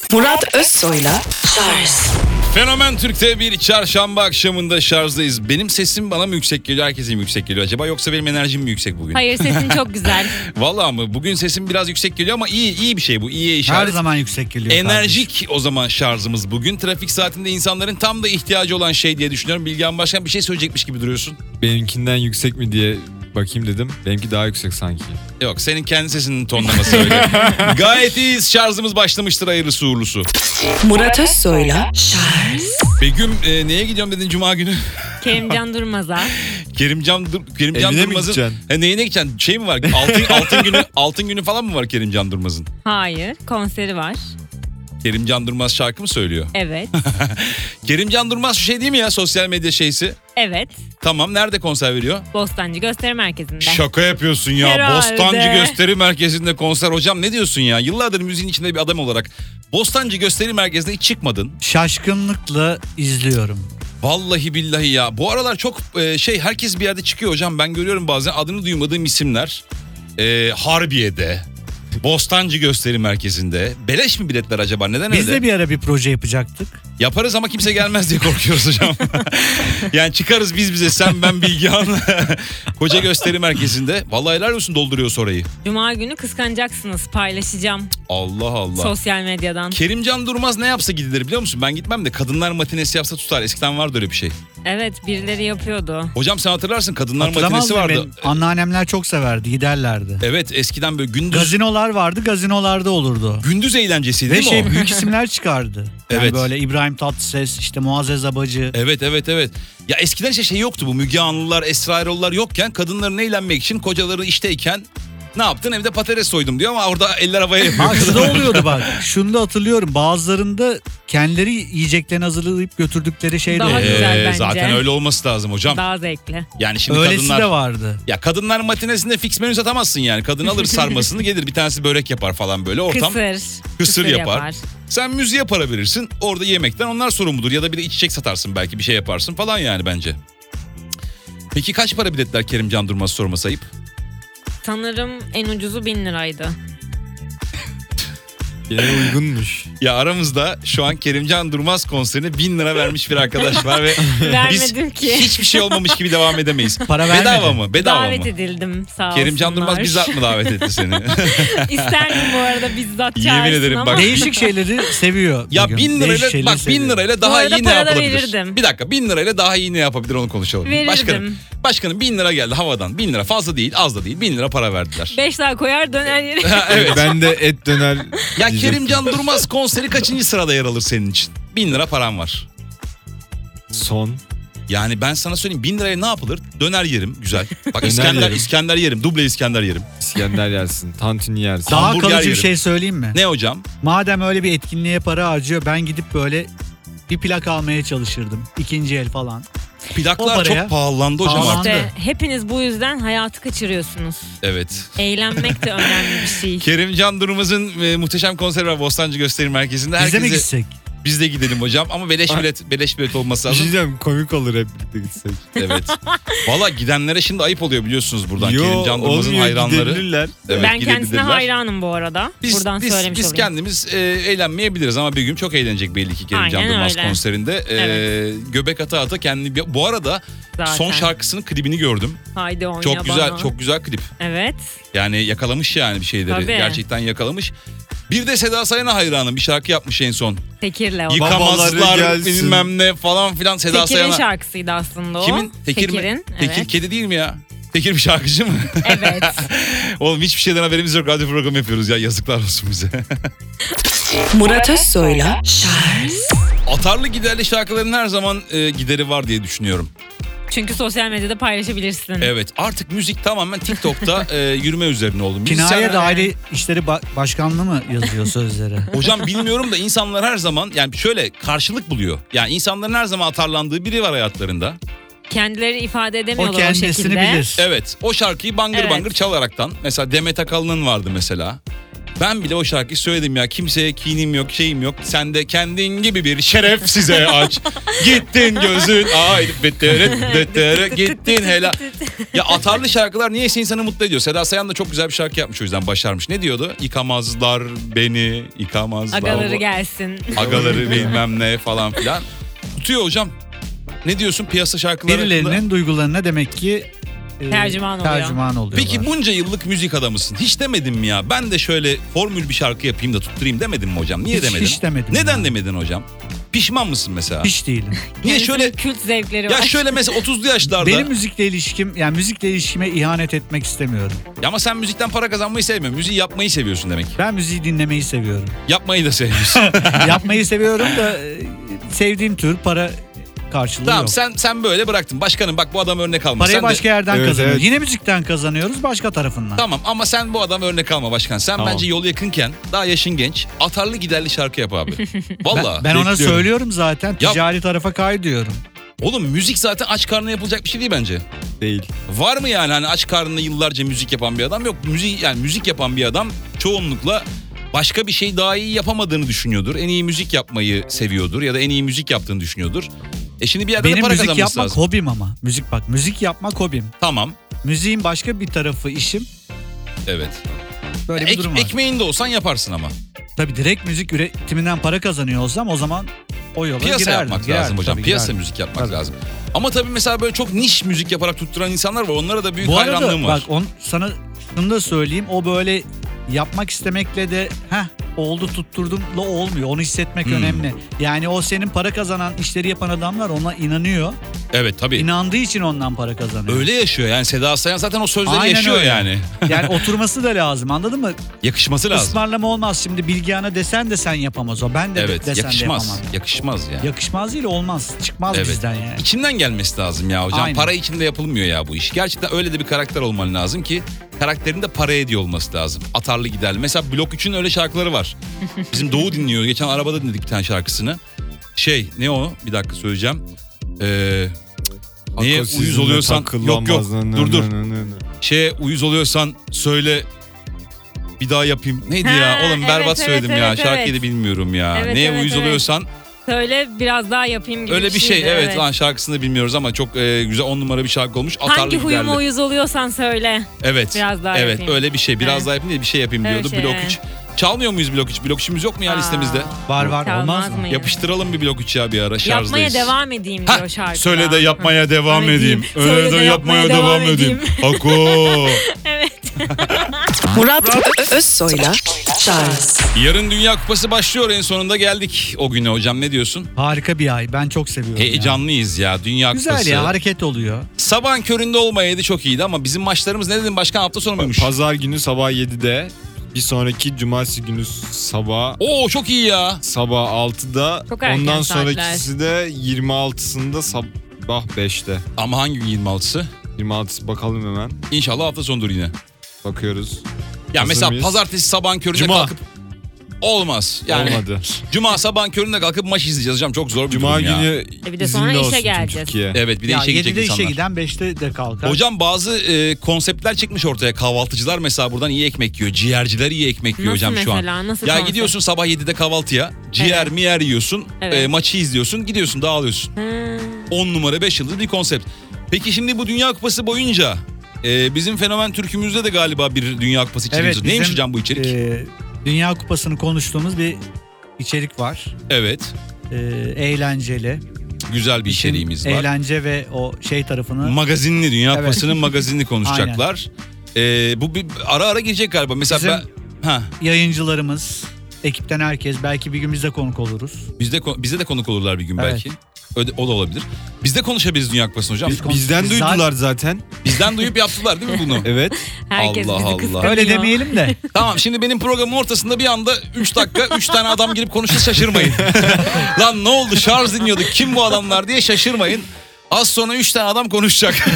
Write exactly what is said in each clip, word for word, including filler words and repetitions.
Murat Özsoy'la Şarj. Fenomen Türk'te bir çarşamba akşamında şarjdayız. Benim sesim bana mı yüksek geliyor, herkese mi yüksek geliyor acaba, yoksa benim enerjim mi yüksek bugün? Hayır, sesin çok güzel. Vallahi mı? Bugün sesim biraz yüksek geliyor ama iyi iyi bir şey bu. İyiye işaret. Her zaman yüksek geliyor. Enerjik kardeşim. o zaman şarjımız bugün. Trafik saatinde insanların tam da ihtiyacı olan şey diye düşünüyorum. Bilgehan Başkan bir şey söyleyecekmiş gibi duruyorsun. Benimkinden yüksek mi diye bakayım dedim. Benimki daha yüksek sanki. Yok, senin kendi sesinin tonlaması öyle. Gayet iyiyiz. Şarjımız başlamıştır, hayırlısı uğurlusu. Murat Özsoy'la Şarj. Begüm e, neye gidiyorum dedin cuma günü? Kerimcan Durmaz'a. Kerimcan Dur Kerimcan Evine mi Durmaz'ın gideceksin? he, neyine gideceksin? Şey mi var? Altın altın günü altın günü falan mı var Kerimcan Durmaz'ın? Hayır, konseri var. Kerimcan Durmaz şarkı mı söylüyor? Evet. Kerimcan Durmaz şu şey değil mi ya, sosyal medya şeysi? Evet. Tamam, nerede konser veriyor? Bostancı Gösteri Merkezi'nde. Şaka yapıyorsun ya. Herhalde. Bostancı Gösteri Merkezi'nde konser. Hocam ne diyorsun ya? Yıllardır müziğin içinde bir adam olarak Bostancı Gösteri Merkezi'nde hiç çıkmadın. Şaşkınlıkla izliyorum. Vallahi billahi ya. Bu aralar çok e, şey herkes bir yerde çıkıyor hocam. Ben görüyorum bazen adını duymadığım isimler. E, Harbiye'de. Bostancı Gösteri Merkezi'nde. Beleş mi biletler acaba? Neden Biz öyle? de bir ara bir proje yapacaktık. Yaparız ama kimse gelmez diye korkuyoruz hocam. Yani çıkarız biz bize, sen ben Bilgehan. Koca Gösteri Merkezi'nde. Vallahi helal olsun, dolduruyoruz orayı. Cuma günü kıskanacaksınız. Paylaşacağım Allah Allah. sosyal medyadan. Kerimcan Durmaz ne yapsa gidilir biliyor musun? Ben gitmem de kadınlar matinesi yapsa tutar. Eskiden vardı öyle bir şey. Evet, birileri yapıyordu. Hocam sen hatırlarsın, kadınlar Hatırlamaz matinesi mıyım? vardı. Benim anneannemler çok severdi, giderlerdi. Evet, eskiden böyle gündüz Gazinolar vardı, gazinolarda olurdu. gündüz eğlencesiydi Ve değil mi şey o? büyük isimler çıkardı. Yani Evet. böyle İbrahim Tatlıses, işte Muazzez Abacı. Evet evet evet. Ya eskiden işte şey yoktu, bu Müge Anlılar, Esra Erol'lar yokken kadınların eğlenmek için kocaları işteyken ne yaptın? Evde patates soydum diyor ama orada eller havaya yapıyor. Ha şu da oluyordu bak. Şunu da hatırlıyorum. Bazılarında kendileri yiyeceklerini hazırlayıp götürdükleri şey de Daha oluyor. güzel Ee, bence. zaten öyle olması lazım hocam. Daha zevkli. Yani şimdi Öylesi kadınlar de vardı. ya kadınlar matinesinde fix menü satamazsın yani. Kadın alır sarmasını gelir, bir tanesi börek yapar falan böyle ortam. Kısır. Kısır yapar. Sen müziğe para verirsin. Orada yemekten onlar sorumludur. Ya da bir de içecek satarsın, belki bir şey yaparsın falan yani bence. Peki kaç para biletler Kerimcan Durmaz, sorması ayıp? Sanırım en ucuzu bin liraydı. Yine uygunmuş. Ya aramızda şu an Kerimcan Durmaz konserine bin lira vermiş bir arkadaş var ve biz Vermedim ki. hiçbir şey olmamış gibi devam edemeyiz. Para Bedava vermedi. mı? Bedava Davet mı? edildim, sağ olsunlar. Kerimcan Durmaz bizzat mı davet etti seni? İsterdim bu arada bizzat Yemin çağırsın ederim ama. bak. Değişik şeyleri seviyor. Ya bugün. bin Değişik lirayla şeyleri bak bin seviyor. lirayla Bu daha arada iyi ne para da yapabilir? verirdim. Bir dakika, bin lirayla daha iyi ne yapabilir onu konuşalım. Verirdim. Başkanım, başkanım bin lira geldi havadan. Bin lira fazla değil, az da değil. Bin lira para verdiler. Beş daha koyar döner yeri. Evet. Ben de et döner Ya diyecektim. Kerimcan Durmaz konseri kaçıncı sırada yer alır senin için? Bin lira param var. Son. Yani ben sana söyleyeyim, bin liraya ne yapılır? Döner yerim, güzel. Bak Döner İskender, yerim. İskender yerim, duble İskender yerim. İskender yersin. Tantuni yersin. Daha Hamburger kalıcı bir yerim. şey söyleyeyim mi? Ne hocam? Madem öyle bir etkinliğe para harcıyor, ben gidip böyle bir plak almaya çalışırdım. İkinci el falan. Plaklar O paraya çok pahalandı hocam pahalandı. artık. İşte hepiniz bu yüzden hayatı kaçırıyorsunuz. Evet. Eğlenmek de önemli bir şey. Kerimcan Durmaz'ın e, muhteşem konseri var Bostancı Gösteri Merkezi'nde. Biz de mi Herkese- gitsek? Biz de gidelim hocam ama beleş Ay. bilet, beleş bilet olması Bir şey lazım. diyeceğim, komik olur hep birlikte gitsek. Evet. Valla gidenlere şimdi ayıp oluyor biliyorsunuz buradan. Yo, Kerimcan Durmaz'ın olmuyor, hayranları. gidebilirler. Evet, Ben kendisine gidebilirler. hayranım bu arada. Biz, Buradan biz, söylemiş biz olayım. kendimiz e, eğlenmeyebiliriz ama bir gün çok eğlenecek belli ki Kerimcan Aynen Durmaz öyle. konserinde. E, Evet. Göbek ata ata kendini... Bu arada Zaten. son şarkısının klibini gördüm. Haydi oyna Çok güzel, bana. çok güzel klip. Evet. Yani yakalamış yani bir şeyleri. Tabii. Gerçekten yakalamış. Bir de Seda Sayan'a hayranım. Bir şarkı yapmış en son. Tekir'le o. Yıkamazlar Babaları gelsin. bilmem ne falan filan Seda Tekir'in Sayan'a. şarkısıydı aslında o. Kimin? Tekir mi? Tekir'in. Tekir Evet. kedi değil mi ya? Tekir bir şarkıcı mı? Evet. Oğlum hiçbir şeyden haberimiz yok. Radyo programı yapıyoruz ya. Yazıklar olsun bize. Murat Özsoy'la Şarj. Atarlı giderli şarkıların her zaman e, gideri var diye düşünüyorum. Çünkü sosyal medyada paylaşabilirsin. Evet, artık müzik tamamen TikTok'ta e, yürüme üzerine oldu. Kinaye Müzisyenler- Daire İşleri Ba- Başkanlığı mı yazıyor sözleri? Hocam bilmiyorum da insanlar her zaman yani şöyle karşılık buluyor. Yani insanların her zaman atarlandığı biri var hayatlarında. Kendileri ifade O edemiyorlar o, kendisini şekilde. bilir. Evet, o şarkıyı bangır Evet. bangır çalaraktan. Mesela Demet Akalın'ın vardı mesela. Ben bile o şarkıyı söyledim ya. Kimseye kinim yok, şeyim yok. Sen de kendin gibi bir şeref size aç. Gittin gözün ay betere betere gittin helal. Ya atarlı şarkılar niyeyse insanı mutlu ediyor. Seda Sayan da çok güzel bir şarkı yapmış, o yüzden başarmış. Ne diyordu? Yıkamazlar beni, yıkamazlar. Agaları gelsin. Agaları bilmem ne falan filan. Tutuyor hocam. Ne diyorsun piyasa şarkıları hakkında? Birilerinin duygularına demek ki e, Tercüman oluyor. tercüman oluyorlar. Peki bunca yıllık müzik adamısın. Hiç demedin mi ya? Ben de şöyle formül bir şarkı yapayım da tutturayım demedin mi hocam? Niye Hiç- demedin? hiç demedim Neden ya. demedin hocam? Pişman mısın mesela? Hiç değilim. Niye Kendisinin şöyle kült zevkleri ya var. şöyle mesela otuzlu yaşlarda. Benim müzikle ilişkim, yani müzikle ilişkime ihanet etmek istemiyorum. Ya ama sen müzikten para kazanmayı sevmiyorsun. Müziği yapmayı seviyorsun demek. Ben müziği dinlemeyi seviyorum. Yapmayı da seviyorsun. Yapmayı seviyorum da e, sevdiğim tür para karşılığı Tamam yok. sen sen böyle bıraktın. Başkanım bak bu adam örnek alma. Parayı Sen de- başka yerden Evet, kazanıyoruz. evet. Yine müzikten kazanıyoruz başka tarafından. Tamam ama sen bu adam örnek alma başkan. Sen Tamam. bence yolu yakınken daha yaşın genç. Atarlı giderli şarkı yap abi. Valla. Ben ona Bekliyorum. söylüyorum zaten. Yap. Ticari tarafa kay diyorum. Oğlum müzik zaten aç karnına yapılacak bir şey değil bence. Değil. Var mı yani hani aç karnına yıllarca müzik yapan bir adam? Yok, müzik yani müzik yapan bir adam çoğunlukla başka bir şey daha iyi yapamadığını düşünüyordur. En iyi müzik yapmayı seviyordur ya da en iyi müzik yaptığını düşünüyordur. E şimdi bir yerden de Benim para müzik kazanması yapmak lazım. hobim ama. Müzik bak müzik yapmak hobim. Tamam. Müziğin başka bir tarafı işim. Evet. Böyle bir Ek, durum var. ekmeğinde olsan yaparsın ama. Tabii direkt müzik üretiminden para kazanıyor olsam o zaman o yola Piyasa girerdim. yapmak girerdim, lazım hocam. tabii Piyasa girerdim. müzik yapmak Tabii. lazım. Ama tabii mesela böyle çok niş müzik yaparak tutturan insanlar var. Onlara da büyük Bu hayranlığım arada var. bak on, sana şunu da söyleyeyim. O böyle yapmak istemekle de heh oldu tutturdumla olmuyor. Onu hissetmek Hmm. önemli. Yani o senin para kazanan işleri yapan adamlar ona inanıyor. Evet tabii. İnandığı için ondan para kazanıyor. Öyle yaşıyor yani Seda Sayan zaten o sözleri Aynen yaşıyor öyle. yani. Yani oturması da lazım, anladın mı? Yakışması lazım. Ismarlama olmaz. Şimdi Bilgehan'a desen de sen yapamaz o. Ben de Evet desen de yakışmaz. yapamam. Yakışmaz yani. Yakışmaz değil, olmaz. Çıkmaz Evet. bizden yani. İçinden gelmesi lazım ya hocam. Aynen. Para içinde yapılmıyor ya bu iş. Gerçekten öyle de bir karakter olman lazım ki karakterin de para ediyor olması lazım. Atarlı giderli. Mesela Blok üçün öyle şarkıları var. Bizim Doğu dinliyor. Geçen arabada dinledik bir tane şarkısını. Şey ne o? Bir dakika söyleyeceğim. Ee, Neye Akıl uyuz sizinle oluyorsan yok yok takılamaz. Nı, dur nı, dur. nı, nı, nı. Şeye uyuz oluyorsan söyle bir daha yapayım. Neydi Ha, ya? Oğlum evet, berbat evet, söyledim evet, ya. evet. Şarkıyı da bilmiyorum ya. Evet, Neye evet, uyuz evet. oluyorsan Söyle biraz daha yapayım gibi öyle bir şey. şeydi, Evet, lan şarkısını da bilmiyoruz ama çok e, güzel on numara bir şarkı olmuş. Atarlı Hangi huyuma giderli. uyuz oluyorsan söyle. Evet. Biraz daha evet yapayım. öyle bir şey. Biraz Evet. daha yapayım değil bir şey yapayım Öyle diyordu. şey, Blok evet. üç. Çalmıyor muyuz Blok üç? Blok üçümüz yok mu ya Aa, listemizde? Var var, çalmaz olmaz mı? mıyız? Yapıştıralım bir Blok üç ya bir ara şarjdayız. Yapmaya devam edeyim Hah, diyor şarkıda. söyle de yapmaya devam Öyle edeyim. değil. Söyle de yapmaya devam edeyim. Hako. Evet. Murat Ö- Özsoy'la Charles Yarın Dünya Kupası başlıyor, en sonunda geldik o güne hocam, ne diyorsun? Harika bir ay. Ben çok seviyorum. ya. Heyecanlıyız ya Dünya Güzel Kupası. ya, hareket oluyor. Sabahın köründe olmayaydı çok iyiydi ama bizim maçlarımız ne dedim başkan, hafta sonu muymuş? Pazar günü sabah yedide. Bir sonraki cumartesi günü sabah Oo çok iyi ya. sabah altıda. Çok erken Ondan saatler. sonrakisi de yirmi altısında sabah beşte. Ama hangi gün yirmi altısı? yirmi altısı bakalım hemen. İnşallah hafta sonudur yine. Bakıyoruz. Ya Hazır mesela mıyız? pazartesi sabahın köründe Cuma. kalkıp olmaz. Yani Olmadı. Cuma sabahın köründe kalkıp maç izleyeceğiz hocam, çok zor bir Cuma durum ya. günü E bir de sonra izinli işe olsun tüm geleceğiz. Türkiye. Evet bir de Ya işe gidecek yedide işe insanlar. giden beşte de kalkar. Hocam bazı e, konseptler çıkmış ortaya. Kahvaltıcılar mesela buradan iyi ekmek yiyor. Ciğerciler iyi ekmek yiyor Nasıl hocam şu an. mesela? Nasıl Ya konsept? gidiyorsun sabah yedide kahvaltıya. Ciğer Evet. miyer yiyorsun. Evet. e, maçı izliyorsun. Gidiyorsun dağılıyorsun. Hmm. on numara beş yıldız bir konsept. Peki şimdi bu Dünya Kupası boyunca e, bizim fenomen Türk'ümüzde de galiba bir Dünya Kupası içeriğimiz. Evet, Neymiş bizim, hocam bu içerik? e, Dünya Kupası'nı konuştuğumuz bir içerik var. Evet. E, eğlenceli. Güzel bir İşin içeriğimiz var. Eğlence ve o şey tarafını. Magazinli, Dünya Evet. Kupası'nın magazinini konuşacaklar. E, bu bir ara ara girecek galiba. Mesela Bizim- ben... Ha, Yayıncılarımız, ekipten herkes, belki bir gün biz de konuk oluruz. bizde, ko- bize de konuk olurlar bir gün Evet. belki. Öde, o da olabilir. Biz de konuşabiliriz Dünya Kupası'nı hocam. Biz kon- Bizden Biz duydular zaten. Bizden duyup yaptılar değil mi bunu? Evet. Herkes Allah bizi Allah. kıskanıyor. Öyle demeyelim de. Tamam, şimdi benim programın ortasında bir anda üç dakika üç tane adam gelip konuştu, şaşırmayın. Lan ne oldu, şarj dinliyorduk, kim bu adamlar diye şaşırmayın. Az sonra üç tane adam konuşacak.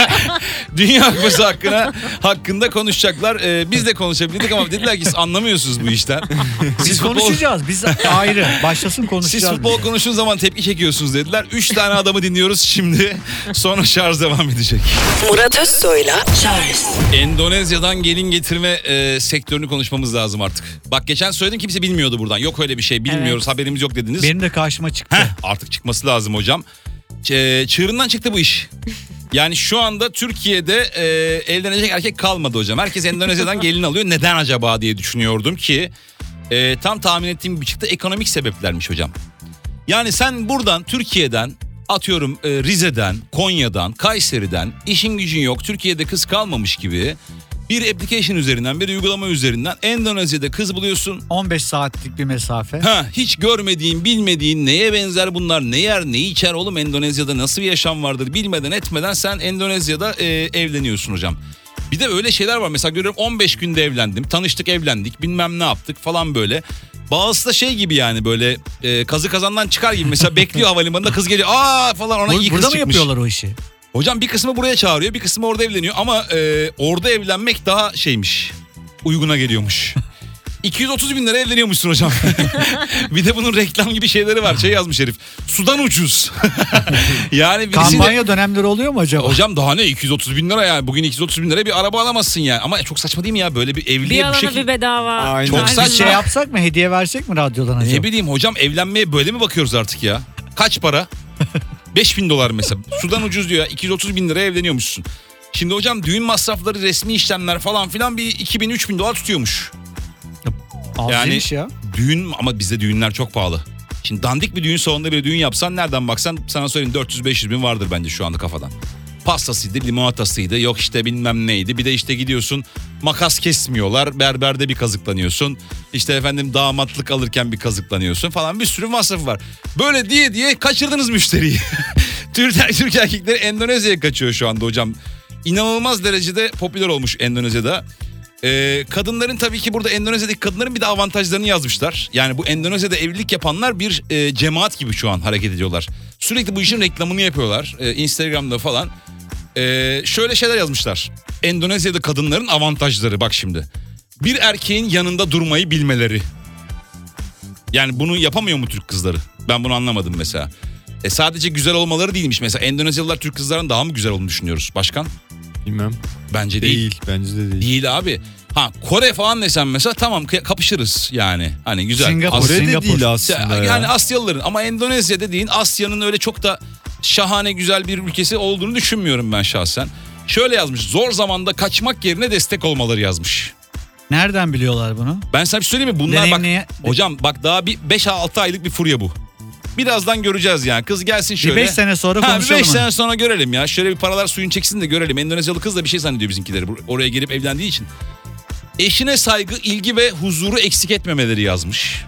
Dünya Kupası hakkında, hakkında konuşacaklar. Ee, biz de konuşabildik ama dediler ki siz anlamıyorsunuz bu işten. Biz futbol- konuşacağız. Biz ayrı. Başlasın Siz konuşacağız. futbol biz. konuştuğun zaman tepki çekiyorsunuz dediler. Üç tane adamı dinliyoruz şimdi. Sonra şarj devam edecek. Murat Özsoy'la Charles Endonezya'dan gelin getirme e, sektörünü konuşmamız lazım artık. Bak geçen söyledim kimse bilmiyordu buradan. Yok öyle bir şey bilmiyoruz Evet. haberimiz yok dediniz. Benim de karşıma çıktı. Heh, artık çıkması lazım hocam. Ç- çığırından çıktı bu iş. Yani şu anda Türkiye'de e, evlenecek erkek kalmadı hocam. Herkes Endonezya'dan gelin alıyor. Neden acaba diye düşünüyordum ki e, tam tahmin ettiğim gibi çıktı. Ekonomik sebeplermiş hocam. Yani sen buradan Türkiye'den atıyorum e, Rize'den, Konya'dan, Kayseri'den işin gücün yok. Türkiye'de kız kalmamış gibi bir application üzerinden, bir uygulama üzerinden Endonezya'da kız buluyorsun. on beş saatlik bir mesafe. Ha, hiç görmediğin, bilmediğin neye benzer bunlar, ne yer, ne içer oğlum Endonezya'da nasıl bir yaşam vardır bilmeden etmeden sen Endonezya'da e, evleniyorsun hocam. Bir de öyle şeyler var mesela görüyorum on beş günde evlendim, tanıştık evlendik bilmem ne yaptık falan böyle. Bazısı da şey gibi yani böyle e, kazı kazandan çıkar gibi mesela bekliyor havalimanında kız geliyor aa falan ona Bur- iyi kız Burada mı çıkmış. yapıyorlar o işi? Hocam bir kısmı buraya çağırıyor bir kısmı orada evleniyor ama e, orada evlenmek daha şeymiş uyguna geliyormuş. iki yüz otuz bin lira evleniyormuşsun hocam. Bir de bunun reklam gibi şeyleri var. Şey yazmış herif. Sudan ucuz. Yani birisi de- Kampanya dönemleri oluyor mu acaba? Hocam daha ne iki yüz otuz bin lira yani. Bugün iki yüz otuz bin liraya bir araba alamazsın yani. Ama çok saçma değil mi ya? Böyle bir evliliğe Bir bu alana şekilde. bir bedava. Aynen. Çok Tarzında. Bir saçma. şey yapsak mı? Hediye versek mi radyodan acaba? Ne bileyim hocam evlenmeye böyle mi bakıyoruz artık ya? Kaç para? beş bin dolar mesela. Sudan ucuz diyor ya. iki yüz otuz bin liraya evleniyormuşsun. Şimdi hocam düğün masrafları, resmi işlemler falan filan bir iki bin üç bin dolar tutuyormuş. Az Yani- değilmiş ya. Düğün ama bizde düğünler çok pahalı. Şimdi dandik bir düğün salonunda bir düğün yapsan nereden baksan sana söyleyeyim dört yüz beş yüz bin vardır bence şu anda kafadan. Pastasıydı, limonatasıydı, yok işte bilmem neydi. Bir de işte gidiyorsun makas kesmiyorlar, berberde bir kazıklanıyorsun. İşte efendim damatlık alırken bir kazıklanıyorsun falan bir sürü masrafı var. Böyle diye diye kaçırdınız müşteriyi. Türk, Türk erkekleri Endonezya'ya kaçıyor şu anda hocam. İnanılmaz derecede popüler olmuş Endonezya'da. Ee, kadınların tabii ki burada Endonezya'daki kadınların bir de avantajlarını yazmışlar. Yani bu Endonezya'da evlilik yapanlar bir e, cemaat gibi şu an hareket ediyorlar. Sürekli bu işin reklamını yapıyorlar. E, Instagram'da falan. E, şöyle şeyler yazmışlar. Endonezya'da kadınların avantajları bak şimdi. Bir erkeğin yanında durmayı bilmeleri. Yani bunu yapamıyor mu Türk kızları? Ben bunu anlamadım mesela. E, sadece güzel olmaları değilmiş. Mesela Endonezyalılar Türk kızların daha mı güzel olduğunu düşünüyoruz başkan? Bilmem. Bence değil. Değil. Bence de değil. Değil abi. Ha Kore falan desem mesela tamam kı- kapışırız yani. Hani güzel. Singapur, As- Kore de Singapur. değil aslında ya. yani Asyalıların ama Endonezya dediğin Asya'nın öyle çok da şahane güzel bir ülkesi olduğunu düşünmüyorum ben şahsen. Şöyle yazmış zor zamanda kaçmak yerine destek olmaları yazmış. Nereden biliyorlar bunu? Ben sana bir söyleyeyim mi? Bunlar bak Deneyimleye- hocam bak daha bir beş altı aylık bir furya bu. Birazdan göreceğiz yani. Kız gelsin şöyle. Bir beş sene sonra Ha, bir konuşalım. beş mı? sene sonra görelim ya. Şöyle bir paralar suyun çeksin de görelim. Endonezyalı kız da bir şey zannediyor bizimkileri. Bu- Oraya gelip evlendiği için. Eşine saygı, ilgi ve huzuru eksik etmemeleri yazmış.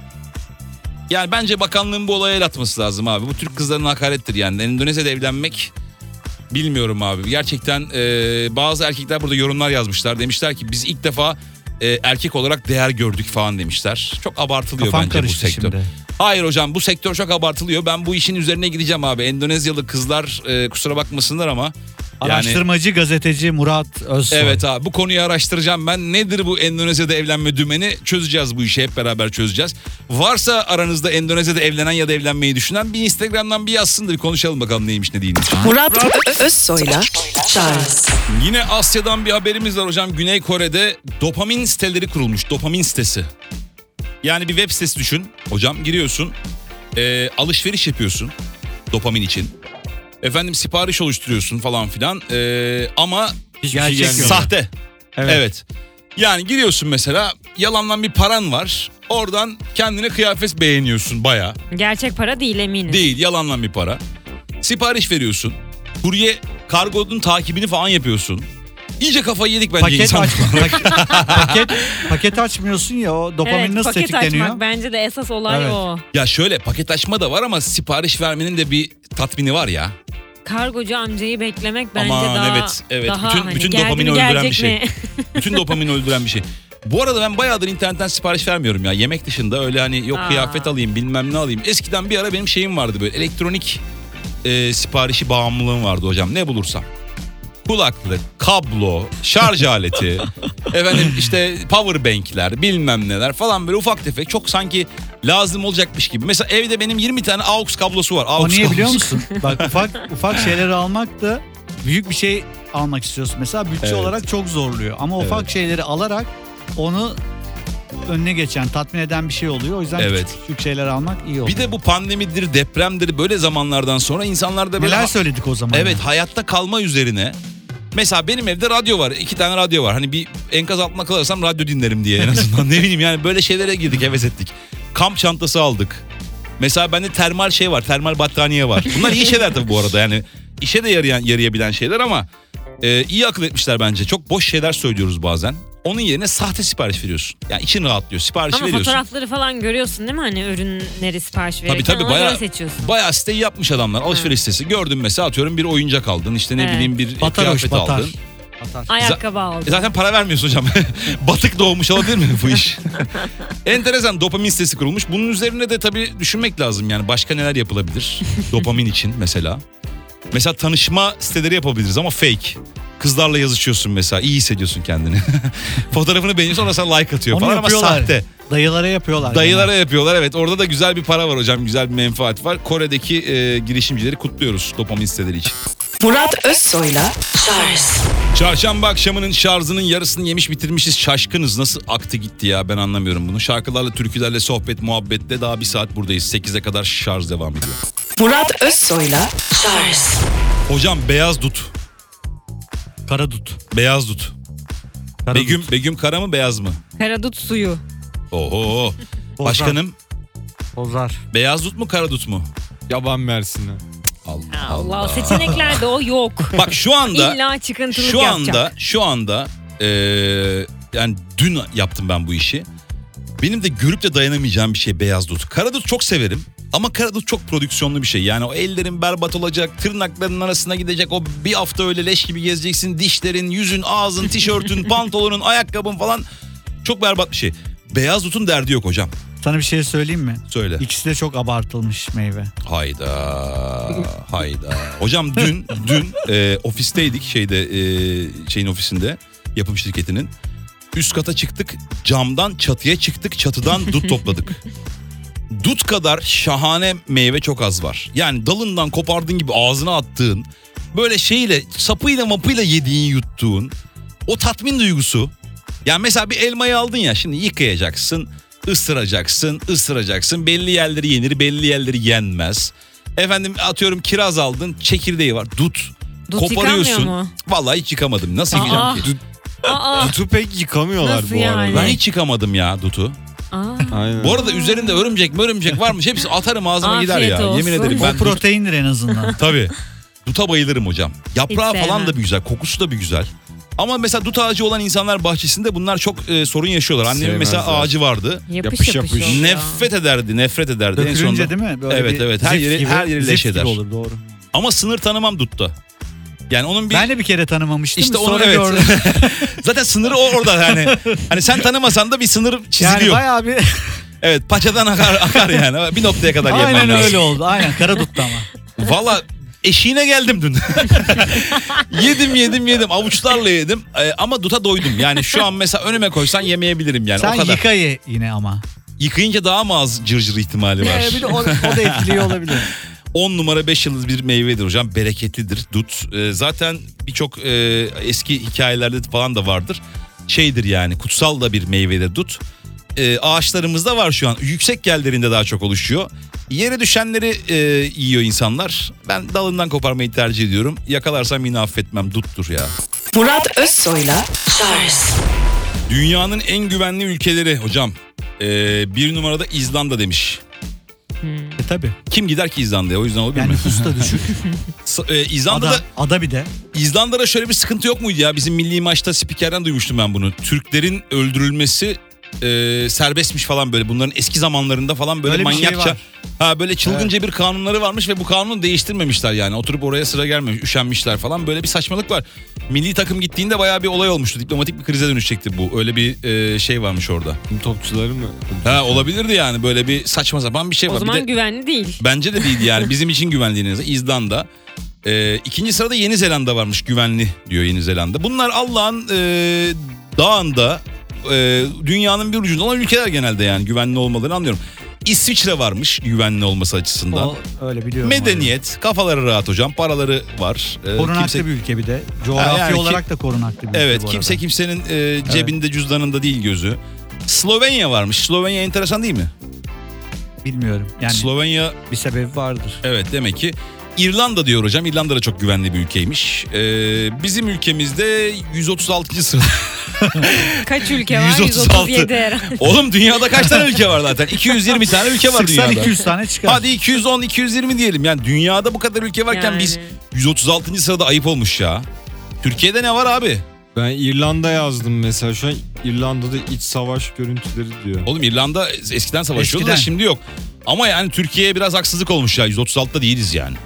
Yani bence bakanlığın bu olaya el atması lazım abi. Bu Türk kızlarının hakarettir yani. Endonezya'da evlenmek bilmiyorum abi. Gerçekten e, bazı erkekler burada yorumlar yazmışlar. Demişler ki biz ilk defa e, erkek olarak değer gördük falan demişler. Çok abartılıyor Kafam bence bu karıştı sektör. şimdi. Hayır hocam bu sektör çok abartılıyor. Ben bu işin üzerine gideceğim abi. Endonezyalı kızlar e, kusura bakmasınlar ama yani Araştırmacı gazeteci Murat Özsoy. evet abi bu konuyu araştıracağım ben. Nedir bu Endonezya'da evlenme dümeni? Çözeceğiz bu işi hep beraber çözeceğiz. Varsa aranızda Endonezya'da evlenen ya da evlenmeyi düşünen bir Instagram'dan bir yazsın da bir konuşalım bakalım neymiş ne değilmiş. Murat Ö- Özsoy'la Charles Yine Asya'dan bir haberimiz var hocam. Güney Kore'de dopamin siteleri kurulmuş. Dopamin sitesi. Yani bir web sitesi düşün. Hocam giriyorsun. E, alışveriş yapıyorsun. Dopamin için. Efendim sipariş oluşturuyorsun falan filan. E, ama Hiçbir şey Gerçek gelmiyor. yok. sahte. Evet. Evet. Yani giriyorsun mesela yalandan bir paran var. Oradan kendine kıyafet beğeniyorsun baya. Gerçek para değil eminim. Değil yalandan bir para. Sipariş veriyorsun. Kurye kargonun takibini falan yapıyorsun. İyice kafayı yedik bence Paket insan. aç, paket, paket, paket açmıyorsun ya o dopamin Evet, nasıl paket tetikleniyor? açmak bence de esas olay Evet. o. Ya şöyle paket açma da var ama sipariş vermenin de bir tatmini var ya. Kargocu amcayı beklemek bence Aman daha evet, evet. daha Bütün- hani bütün geldi dopamini mi, öldüren gelecek bir şey. mi? Bütün dopamini öldüren bir şey. Bu arada ben bayağıdır internetten sipariş vermiyorum ya. Yemek dışında öyle hani yok Aa. kıyafet alayım bilmem ne alayım. Eskiden bir ara benim şeyim vardı böyle elektronik e, siparişi bağımlılığım vardı hocam. Ne bulursam. Kulaklık, kablo, şarj aleti, efendim işte power bankler, bilmem neler falan böyle ufak tefek çok sanki lazım olacakmış gibi. Mesela evde benim yirmi tane aux kablosu var. O Aux niye biliyor kablosu. musun? Bak ufak ufak şeyleri almak da büyük bir şey almak istiyorsun. Mesela bütçe Evet. olarak çok zorluyor. Ama ufak Evet. şeyleri alarak onu önüne geçen, tatmin eden bir şey oluyor. O yüzden Evet. küçük, küçük şeyler almak iyi oluyor. Bir de bu pandemidir, depremdir böyle zamanlardan sonra insanlarda böyle... Neler söyledik o zaman? Evet, yani? hayatta kalma üzerine. Mesela benim evde radyo var. iki tane radyo var. Hani bir enkaz altına kalırsam radyo dinlerim diye en azından. Ne bileyim yani böyle şeylere girdik, heves ettik. Kamp çantası aldık. Mesela bende termal şey var. Termal battaniye var. Bunlar iyi şeyler tabii bu arada. Yani işe de yarayan, yarayabilen şeyler ama e, iyi akıl etmişler bence. Çok boş şeyler söylüyoruz bazen. Onun yerine sahte sipariş veriyorsun. Yani için rahatlıyor. Sipariş Ama veriyorsun. fotoğrafları falan görüyorsun değil mi? Hani ürünleri sipariş verirken Tabii tabii ona bayağı, göre seçiyorsun. bayağı siteyi yapmış adamlar. Alışveriş sitesi. Gördüm mesela atıyorum bir oyuncak aldın. İşte ne Evet. bileyim bir Batar hoş, kıyafet batar. aldın. Batar. Ayakkabı E aldım. zaten para vermiyorsun hocam. Batık doğmuş olabilir mi bu iş? Enteresan, dopamin sitesi kurulmuş. Bunun üzerine de tabii düşünmek lazım yani başka neler yapılabilir dopamin için mesela. Mesela tanışma siteleri yapabiliriz ama fake. Kızlarla yazışıyorsun mesela, iyi hissediyorsun kendini. Fotoğrafını beğeniyor, sonra sana like atıyor Onu falan ama yapıyorlar. sahte. Dayılara yapıyorlar. Dayılara yapıyorlar, evet, orada da güzel bir para var hocam, güzel bir menfaat var. Kore'deki e, girişimcileri kutluyoruz dopamin siteleri için. Murat Özsoy'la Charles Çarşamba akşamının şarjının yarısını yemiş bitirmişiz. Şaşkınız, nasıl aktı gitti ya, ben anlamıyorum bunu. Şarkılarla, türkülerle, sohbet, muhabbette daha bir saat buradayız. sekize kadar şarj devam ediyor. Murat Özsoy'la Charles Hocam beyaz dut. Karadut. Beyaz dut. Karadut. Begüm, Begüm kara mı beyaz mı? Karadut suyu. Oho. Bozar. Başkanım Bozar. beyaz dut mu kara dut mu? Yaban mersini. Allah Allah, Allah. seçeneklerde o yok. Bak şu anda İlla çıkıntılık şu yapacak. anda şu anda eee, yani dün yaptım ben bu işi. Benim de görüp de dayanamayacağım bir şey beyaz dut. Kara dut çok severim. Ama kara dut çok prodüksiyonlu bir şey. Yani o ellerin berbat olacak, tırnakların arasına gidecek. O bir hafta öyle leş gibi gezeceksin. Dişlerin, yüzün, ağzın, tişörtün, pantolonun, ayakkabın falan. Çok berbat bir şey. Beyaz dutun derdi yok hocam. Sana bir şey söyleyeyim mi? Söyle. İkisi de çok abartılmış meyve. Hayda. Hayda. Hocam dün dün e, ofisteydik şeyde e, şeyin ofisinde, yapım şirketinin. Üst kata çıktık. Camdan çatıya çıktık. Çatıdan dut topladık. Dut kadar şahane meyve çok az var. Yani dalından kopardığın gibi ağzına attığın, böyle şeyle, sapıyla mapıyla yediğin, yuttuğun o tatmin duygusu. Yani mesela bir elmayı aldın ya, şimdi yıkayacaksın, ısıracaksın, ısıracaksın. Belli yerleri yenir, belli yerleri yenmez. Efendim atıyorum kiraz aldın, çekirdeği var. Dut. Dut Koparıyorsun. yıkanmıyor mu? Vallahi hiç yıkamadım. Nasıl Aa. yıkayacağım ki? Aa, Dutu pek yıkamıyorlar Nasıl bu yani? arada. Ben hiç yıkamadım ya dutu. aa. Aynen. Bu arada üzerinde örümcek örümcek varmış. Hepsi atarım ağzıma Afiyet gider ya. olsun. Yemin ederim O ben dut, proteindir en azından. tabii. Duta bayılırım hocam. Yaprağı Hiç falan sevmem. da bir güzel. Kokusu da bir güzel. Ama mesela dut ağacı olan insanlar bahçesinde bunlar çok e, sorun yaşıyorlar. Annemin mesela Sevmezler. ağacı vardı. Yapış Yapış yapış, yapış. oluyor. Nefret ederdi, nefret ederdi. En Dökülünce sonunda- değil mi? Böyle Evet, bir evet. Her zift yeri- gibi, her yeri zift leş gibi eder. olur, doğru. Ama sınır tanımam dutta. Yani onun bir Ben de bir kere tanımamıştım. işte onu, sonra evet. gördüm. Zaten sınırı o orada yani. Hani sen tanımasan da bir sınır Yani çiziliyor. bayağı bir... Evet, paçadan akar akar yani. Bir noktaya kadar yemen Aynen lazım. öyle oldu. Aynen karaduttu ama. Valla eşiğine geldim dün. yedim yedim yedim. Avuçlarla yedim. Ee, ama duta doydum. Yani şu an mesela önüme koysan yemeyebilirim yani. Sen o kadar. yıka ye yine ama. Yıkayınca daha mı az cırcır ihtimali var? Ee, bir de o, o da etkiliyor olabilir. on numara beş yıldız bir meyvedir hocam. Bereketlidir dut. Ee, zaten birçok e, eski hikayelerde falan da vardır. Şeydir yani, kutsal da bir meyvedir dut. Ee, ağaçlarımızda var şu an. Yüksek yerlerinde daha çok oluşuyor. Yere düşenleri e, yiyor insanlar. Ben dalından koparmayı tercih ediyorum. Yakalarsam yine affetmem. Duttur ya. Murat Özsoy'la Charles Dünyanın en güvenli ülkeleri hocam. Ee, bir numarada İzlanda demiş. E tabi. Kim gider ki İzlanda'ya? O yüzden olabilir Yani mi? nüfus da düşük. S- e, İzlanda'da Ada, ada bir de. İzlanda'da şöyle bir sıkıntı yok muydu ya? Bizim milli maçta spikerden duymuştum ben bunu. Türklerin öldürülmesi e, serbestmiş falan böyle. Bunların eski zamanlarında falan böyle Öyle bir şey manyakça var. Ha böyle çılgınca bir kanunları varmış ve bu kanunu değiştirmemişler yani. Oturup oraya sıra gelmemiş, üşenmişler falan. Böyle bir saçmalık var. Milli takım gittiğinde bayağı bir olay olmuştu. Diplomatik bir krize dönüşecekti bu. Öyle bir e, şey varmış orada. Topçuları mı? Ha olabilirdi yani, böyle bir saçma sapan bir şey O var. Bir zaman de, güvenli değil. bence de değildi yani. Bizim için güvenli en azından. İzlanda. E, ikinci sırada Yeni Zelanda varmış, güvenli diyor Yeni Zelanda. Bunlar Allah'ın e, dağında e, dünyanın bir ucunda olan ülkeler genelde yani, güvenli olmalarını anlıyorum. İsviçre varmış güvenli olması açısından. O, öyle biliyorum. Medeniyet, kafaları rahat hocam, paraları var. Ee, Korunaklı kimse, bir ülke bir de. Coğrafi Ha, yani ki- olarak da korunaklı bir ülke evet, bu kimse arada. kimsenin e, cebinde cüzdanında değil gözü. Slovenya varmış. Slovenya enteresan değil mi? Bilmiyorum. Yani Slovenya, bir sebebi vardır. evet, demek ki. İrlanda diyor hocam. İrlanda da çok güvenli bir ülkeymiş. Ee, bizim ülkemizde yüz otuz altıncı sırada. Kaç ülke var? yüz otuz altı. yüz otuz yedi herhalde. Oğlum dünyada kaç tane ülke var zaten? iki yüz yirmi tane ülke var Sıksan dünyada. iki yüz tane çıkar. Hadi iki yüz on iki yüz yirmi diyelim. Yani dünyada bu kadar ülke varken Yani. biz yüz otuz altıncı sırada, ayıp olmuş ya. Türkiye'de ne var abi? Ben İrlanda yazdım mesela. Şu an İrlanda'da iç savaş görüntüleri diyor. Oğlum İrlanda eskiden savaşıyordu da Eskiden. şimdi yok. Ama yani Türkiye'ye biraz haksızlık olmuş ya. yüz otuz altıda değiliz yani.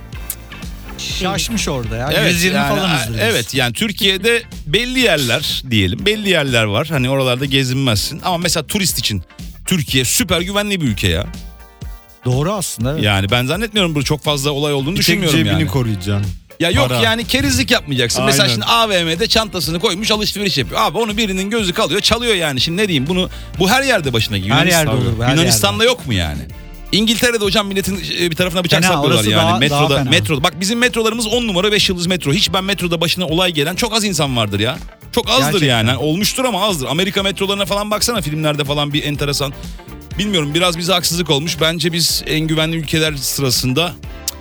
Şaşmış orada ya. yüz yirmi yani, falanızdır biz. Evet yani Türkiye'de belli yerler diyelim. Belli yerler var. Hani oralarda gezinmezsin. Ama mesela turist için Türkiye süper güvenli bir ülke ya. Doğru aslında. Evet. Yani ben zannetmiyorum burada çok fazla olay olduğunu Bir tek düşünmüyorum cebini yani. koruyacaksın. Ya yok Para. yani kerizlik yapmayacaksın. Mesela Aynen. şimdi A V M'de çantasını koymuş alışveriş yapıyor. Abi onu birinin gözü kalıyor, çalıyor yani. Şimdi ne diyeyim, bunu bu her yerde başına geliyor. Her yerde Yunanistan- olur bu, her Yunanistan'da yok mu yani? İngiltere'de hocam milletin bir tarafına bıçak Fena, saplıyorlar orası yani. daha- metroda, daha fena. metroda. Bak bizim metrolarımız on numara beş yıldız metro. Hiç ben metroda başına olay gelen çok az insan vardır ya. Çok azdır Gerçekten. yani. Olmuştur ama azdır. Amerika metrolarına falan baksana, filmlerde falan bir enteresan. Bilmiyorum, biraz bize haksızlık olmuş. Bence biz en güvenli ülkeler sırasında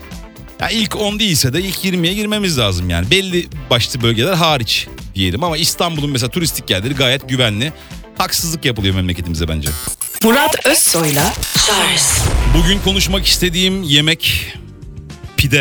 ya ilk on değilse de ilk yirmiye girmemiz lazım yani. Belli başlı bölgeler hariç diyelim ama İstanbul'un mesela turistik yerleri gayet güvenli. Haksızlık yapılıyor memleketimize bence. Murat Özsoy'la Charles Bugün konuşmak istediğim yemek pide.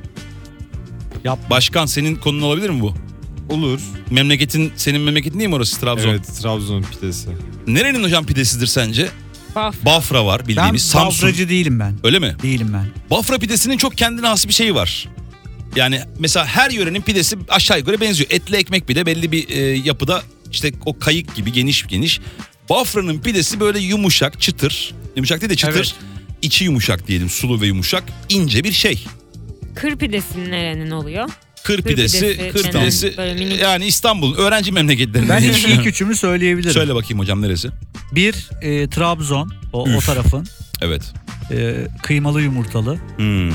Yap. Başkan, senin konun olabilir mi bu? Olur. Memleketin, senin memleketin değil mi orası, Trabzon? Evet, Trabzon pidesi. Nerenin hocam pidesidir sence? Baf. Bafra var Ben bildiğimiz. Samsun. bafracı değilim ben. Öyle mi? Değilim ben. Bafra pidesinin çok kendine has bir şeyi var. Yani mesela her yörenin pidesi aşağı yukarı benziyor. Etli ekmek pide belli bir e, yapıda, işte o kayık gibi geniş geniş. Bafra'nın pidesi böyle yumuşak, çıtır. Yumuşak değil de çıtır. Evet. İçi yumuşak diyelim, sulu ve yumuşak. İnce bir şey. Kır pidesi nerenin oluyor? Kır pidesi, pidesi, kır yani pidesi böyle minik. yani İstanbul'un öğrenci memleketlerinden. Ben diye ilk, düşünüyorum. ilk üçümü söyleyebilirim. Söyle bakayım hocam, neresi? Bir e, Trabzon o, o Üf. tarafın Evet. e, kıymalı yumurtalı. Hmm,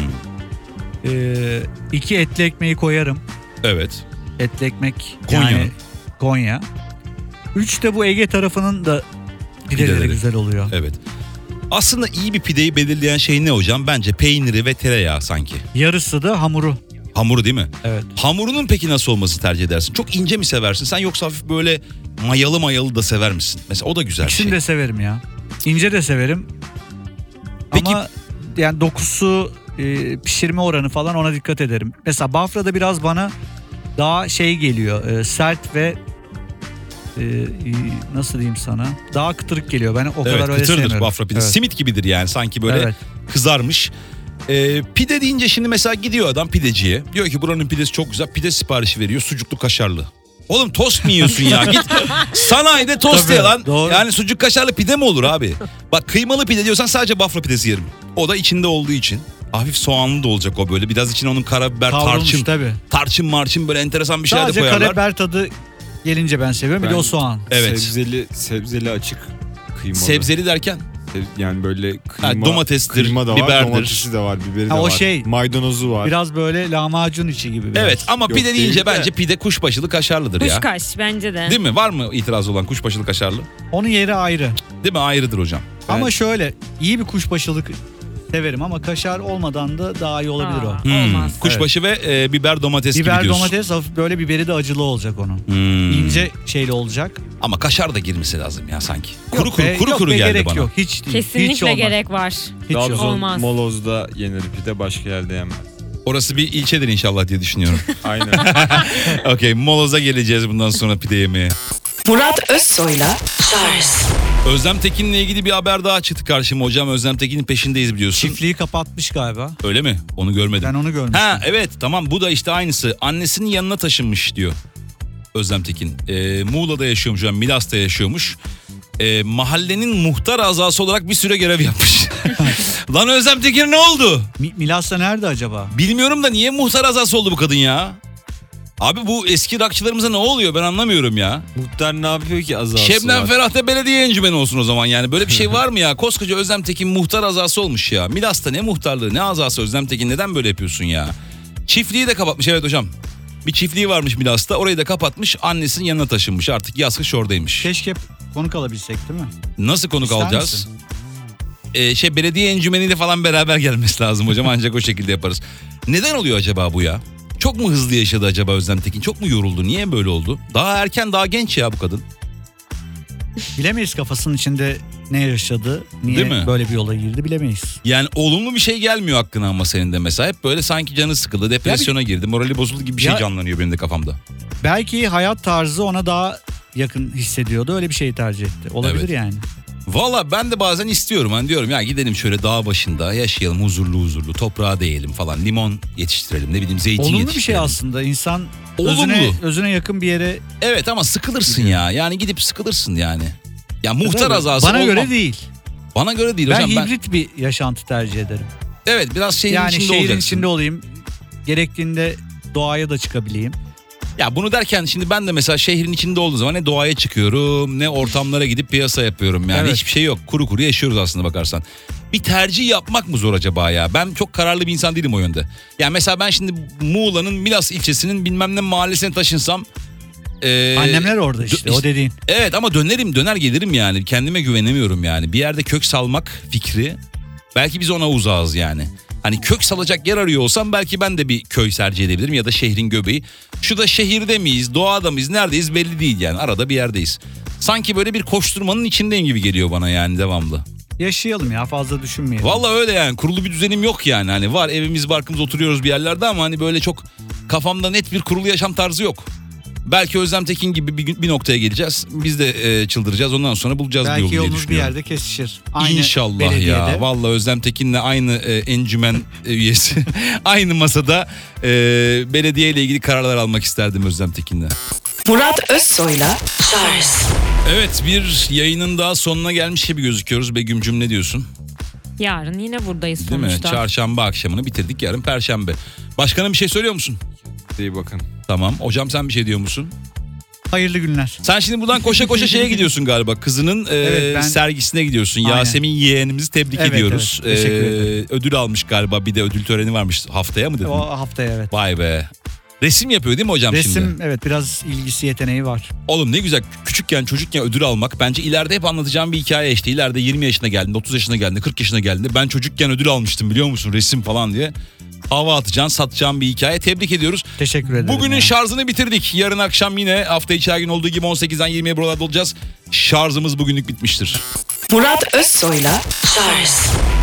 E, iki etli ekmeği koyarım. evet. Etli ekmek Konya'nın. yani Konya. Üç de bu Ege tarafının da pideleri Pideleri. güzel oluyor. Evet. Aslında iyi bir pideyi belirleyen şey ne hocam? Bence peyniri ve tereyağı sanki. Yarısı da hamuru. Hamuru değil mi? Evet. Hamurunun peki nasıl olmasını tercih edersin? Çok ince mi seversin sen, yoksa hafif böyle mayalı mayalı da sever misin? Mesela o da güzel bir İkisini şey. de severim ya. İnce de severim. Peki- Ama yani dokusu, e, pişirme oranı falan ona dikkat ederim. Mesela Bafra'da biraz bana daha şey geliyor. e, sert ve e, e, nasıl diyeyim sana? Daha kıtırık geliyor. Ben o Evet, kadar öyle kıtırdır sevmiyorum. Bafra pidesi. Evet. Simit gibidir yani, sanki böyle Evet. kızarmış. Ee, pide deyince şimdi mesela gidiyor adam pideciye. Diyor ki buranın pidesi çok güzel. Pide siparişi veriyor, sucuklu kaşarlı. Oğlum tost mu yiyorsun ya? Git sanayide tost Tabii, ye lan. doğru. Yani sucuk kaşarlı pide mi olur abi? Bak, kıymalı pide diyorsan sadece Bafra pidesi yerim. O da içinde olduğu için. Hafif soğanlı da olacak o böyle. Biraz içine onun karabiber, Kavrulmuş tarçın, tabii. tarçın marçın böyle enteresan bir şeyler de Sadece koyarlar. karabiber tadı gelince ben seviyorum. Bir de Ben- o soğan. Evet. Sebzeli, sebzeli açık kıymalı. Sebzeli derken? Seb- Yani böyle kıyma, Ha, domatestir, kıyma da var, biberdir. domatesi de var, biberi Ha, de o var. şey, Maydanozu var. Biraz böyle lahmacun içi gibi. Biraz. Evet ama Yok pide deyince değil de. bence pide kuşbaşılı kaşarlıdır ya. Kuşkaş bence de. Değil mi? Var mı itiraz olan kuşbaşılı kaşarlı? Onun yeri ayrı. Değil mi? Ayrıdır hocam. Ama şöyle iyi bir kuşbaşılık severim ama kaşar olmadan da daha iyi olabilir o. Aa, Hmm, Olmaz. Kuşbaşı ve e, biber domates gibi Biber diyorsun. domates hafif böyle biberi de acılı olacak onun. Hmm. İnce şeyli olacak. Ama kaşar da girmesi lazım ya sanki. Kuru Yok kuru be, kuru yok kuru be, geldi gerek bana. yok. Hiç değil. Hiç Kesinlikle olmaz. gerek var. Hiç yok. Trabzon, Olmaz. Moloz'da yenir pide, başka yerde yenmez. Orası bir ilçedir inşallah diye düşünüyorum. Aynen. Okey, Moloz'a geleceğiz bundan sonra pide yemeye. Murat Özsoy'la Charles Özlem Tekin'le ilgili bir haber daha çıktı karşıma hocam. Özlem Tekin'in peşindeyiz biliyorsun. Çiftliği kapatmış galiba. Öyle mi? Onu görmedim. Ben onu görmüştüm. Ha evet tamam, bu da işte aynısı. Annesinin yanına taşınmış diyor Özlem Tekin. Ee, Muğla'da yaşıyormuş, yani Milas'ta yaşıyormuş. Ee, mahallenin muhtar azası olarak bir süre görev yapmış. Lan Özlem Tekin ne oldu? Mi- Milas'ta nerede acaba? Bilmiyorum da niye muhtar azası oldu bu kadın ya? Abi bu eski rockçılarımıza ne oluyor ben anlamıyorum ya. Muhtar ne yapıyor ki azası Şebnem var? Ferah da belediye encümeni olsun o zaman yani. Böyle bir şey var mı ya? Koskoca Özlem Tekin muhtar azası olmuş ya. Milas'ta ne muhtarlığı ne azası Özlem Tekin, neden böyle yapıyorsun ya? Çiftliği de kapatmış, evet hocam. Bir çiftliği varmış Milas'ta, orayı da kapatmış, annesinin yanına taşınmış, artık yaz kış oradaymış. Keşke konuk alabilsek değil mi? Nasıl konuk İster alacağız? misin? Ee, şey belediye encümeniyle falan beraber gelmesi lazım hocam, ancak o şekilde yaparız. Neden oluyor acaba bu ya? Çok mu hızlı yaşadı acaba Özlem Tekin? Çok mu yoruldu? Niye böyle oldu? Daha erken, daha genç ya bu kadın. Bilemeyiz kafasının içinde ne yaşadı, niye Değil mi? böyle bir yola girdi bilemeyiz. Yani olumlu bir şey gelmiyor hakkına ama senin de mesela. Hep böyle sanki canı sıkıldı, depresyona girdi, morali bozuldu gibi bir şey Ya- canlanıyor benim de kafamda. Belki hayat tarzı ona daha yakın hissediyordu, öyle bir şeyi tercih etti. Olabilir Evet. yani. Valla ben de bazen istiyorum. Hani diyorum ya gidelim şöyle dağ başında yaşayalım, huzurlu huzurlu, toprağa değelim falan. Limon yetiştirelim, ne bileyim zeytin Olumlu bir yetiştirelim. şey aslında. İnsan Olumlu. özüne, özüne yakın bir yere... Evet ama sıkılırsın ya. Yani gidip sıkılırsın yani. Ya muhtar azası Bana olmam. göre değil. Bana göre değil Ben hocam. Ben, hibrit bir yaşantı tercih ederim. evet biraz şehrin yani içinde şehrin olacaksın. içinde olayım. Gerektiğinde doğaya da çıkabileyim. Ya bunu derken şimdi ben de mesela şehrin içinde olduğu zaman ne doğaya çıkıyorum ne ortamlara gidip piyasa yapıyorum. Yani Evet. hiçbir şey yok. Kuru kuru yaşıyoruz aslında bakarsan. Bir tercih yapmak mı zor acaba ya? Ben çok kararlı bir insan değilim o yönde. Yani mesela ben şimdi Muğla'nın Milas ilçesinin bilmem ne mahallesine taşınsam. E, Annemler orada işte, dö- o dediğin. Evet ama dönerim döner gelirim yani. Kendime güvenemiyorum yani. Bir yerde kök salmak fikri. Belki biz ona uzağız yani. Hani kök salacak yer arıyor olsam belki ben de bir köy tercih edebilirim ya da şehrin göbeği. Şu da şehirde miyiz, doğada mıyız, neredeyiz belli değil yani. Arada bir yerdeyiz. Sanki böyle bir koşturmanın içindeyim gibi geliyor bana yani devamlı. Yaşayalım ya, fazla düşünmeyelim. Vallahi öyle yani, kurulu bir düzenim yok yani. Hani var evimiz barkımız, oturuyoruz bir yerlerde ama hani böyle çok kafamda net bir kurulu yaşam tarzı yok. Belki Özlem Tekin gibi bir, gün- bir noktaya geleceğiz. Biz de e, çıldıracağız, ondan sonra bulacağız bir yolu Belki diye yolumuz bir düşünüyorum. yerde kesişir. Aynı İnşallah belediyede. ya. Vallahi Özlem Tekin'le aynı e, encümen e, üyesi. Aynı masada e, belediye ile ilgili kararlar almak isterdim Özlem Tekin'le. Murat Özsoy'la Charles Evet, bir yayının daha sonuna gelmiş gibi gözüküyoruz. Begüm'cüm ne diyorsun? Yarın yine buradayız Değil mi? sonuçta. Çarşamba akşamını bitirdik, yarın Perşembe. Başkanım bir şey söylüyor musun? İyi bakın. Tamam. Hocam sen bir şey diyor musun? Hayırlı günler. Sen şimdi buradan koşa koşa şeye gidiyorsun galiba. Kızının e, Evet, ben- sergisine gidiyorsun. Aynen. Yasemin yeğenimizi tebrik Evet, ediyoruz. evet. Teşekkür ederim. ödül almış galiba. Bir de ödül töreni varmış haftaya mı dedin? O haftaya evet. Vay be. Resim yapıyor değil mi hocam Resim şimdi? evet, biraz ilgisi yeteneği var. Oğlum ne güzel, küçükken çocukken ödül almak bence ileride hep anlatacağım bir hikaye işte. İleride yirmi yaşına geldiğinde, otuz yaşına geldiğinde, kırk yaşına geldiğinde ben çocukken ödül almıştım biliyor musun, resim falan diye. Hava atacaksın, satacağın bir hikaye. Tebrik ediyoruz. Teşekkür ederim. Bugünün ya. şarjını bitirdik. Yarın akşam yine hafta içi her gün olduğu gibi on sekizden yirmiye buralarda olacağız. Şarjımız bugünlük bitmiştir. Murat Özsoy'la Charles